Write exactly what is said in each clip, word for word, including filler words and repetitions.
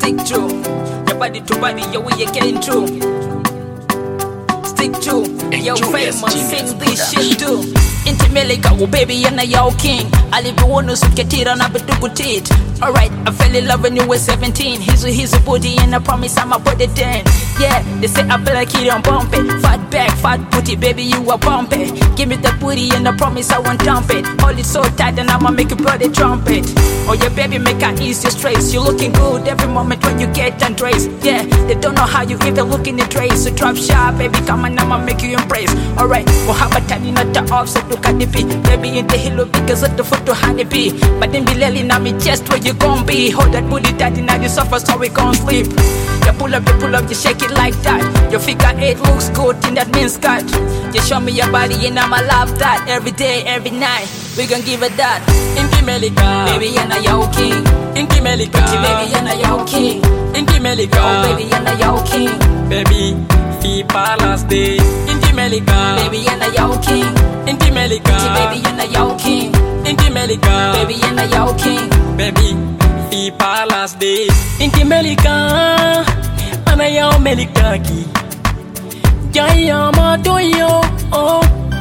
Stick true. Your body to body, yo, we you getting through. Stick true. Yo, famous, sing this shit too. Intimately, go baby, and a yo king. I live the one who's get it on a bit to good it. Alright, I fell in love when you were seventeen. He's a he's a booty, and I promise I'ma put it in. Yeah, they say I feel like it on bump it. Fat back, fat booty, baby, you a bump it. Give me the booty, and I promise I won't dump it. Hold it so tight, and I'ma make you blow the trumpet. Oh yeah, baby, make her easy straight. You looking good every moment when you get undressed. Yeah, they don't know how you even look in the trace. So drop sharp, baby, come on, I'ma make you embrace. Alright, well how about time you not the offset to Cardi B? Baby in the hill because of the foot to honey bee. But then be laying on me chest where you gon' be. Hold that booty tight and now you suffer so we gon' sleep. You pull up, you pull up, you shake it like that. Your figure eight looks good in that mean skirt. You show me your body and I'ma love that. Every day, every night, we gon' give it that. Inti Melika, baby and a yo king. Inti Melika, baby and a yo king. Inti Melika, oh baby and a yo king. Baby, fi palace day. Inti Melika, baby and a yo king. Inti Melika, baby and a yo king. Inti Melika, baby and a yo king. Baby, fi palace day. Inti Melika, ana yo Melika ki. Jaya ma to yo, oh.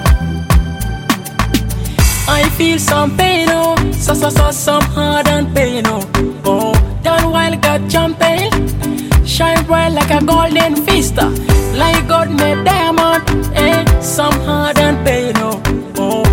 I feel some pain, oh, so so so some hard and pain, oh, oh. That while got champagne, shine bright like a golden vista, like God made diamond, eh? Some hard and pain, oh, oh,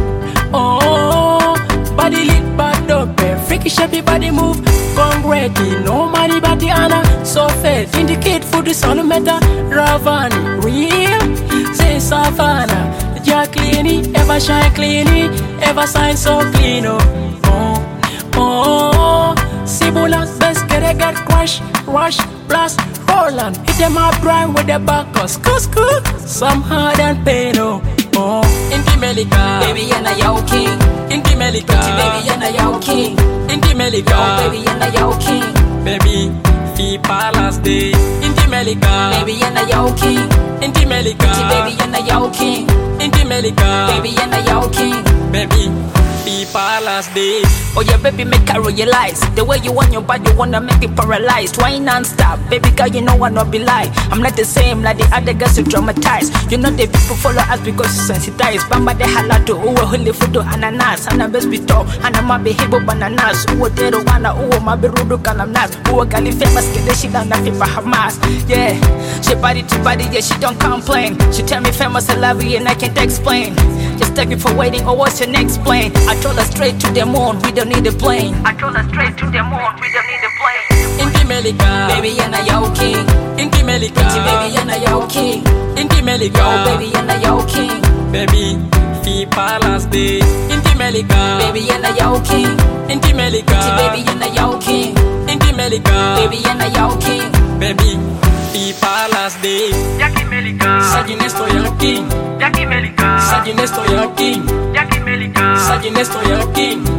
oh. Body lit, bad dog, freaky shapey body move, congratulating, no money but the honor, so fed, indicate for the sun matter, Ravani, real, say Savannah. Jacqueline, ever shine clean, ever shine so clean, oh, oh, oh. Sibula, best get a get crush, rush, blast, Roland. Hit them up right with the back, cause, cause, cause, some hard and pain, oh, oh. Inti Melika, baby and a yo king. Inti Melika, baby and a yo king. Inti Melika, oh baby and a yo king. Baby, fi palace day. Inti Melika, baby and a yo king. Inti Melika, baby and a yo king. Inti Melika, baby and a yo king. Baby, fi palace day. Oh yeah, baby, make her realize the way you want your body, you wanna make it paralyzed. Why non-stop, baby girl, you know I not be lie. I'm not the same like the other girls who traumatized. You know the people follow us because you sensitized. Bamba de halatu, uwe huli fudu ananas. Ana best bito, ana mabe hibo bananas. Uwe dero wana, uwe mabe rudu kanamnas. Uwe gali famous, kede she done nothing for Hamas. Yeah, she body to body, yeah, she don't complain. She tell me famous, I love you and I can't explain. Just thank you for waiting, or what's your next plan? I told her straight to the moon, we don't need a plane. I told her straight to the moon, we don't need a plane. Inti Melika, baby and a yo king. Inti Melika, baby and a yo king. Inti Melika, oh baby and a yo king. Baby, fi palace day. Inti Melika, baby and a yo king. Inti Melika, baby and a yo king. Inti Melika, baby and a yo king. Baby, fi palace day. Jackie Melika, Sajin estoy aquí. Jackie Melika, Sajin estoy aquí. Jackie Melika, Sajin estoy aquí.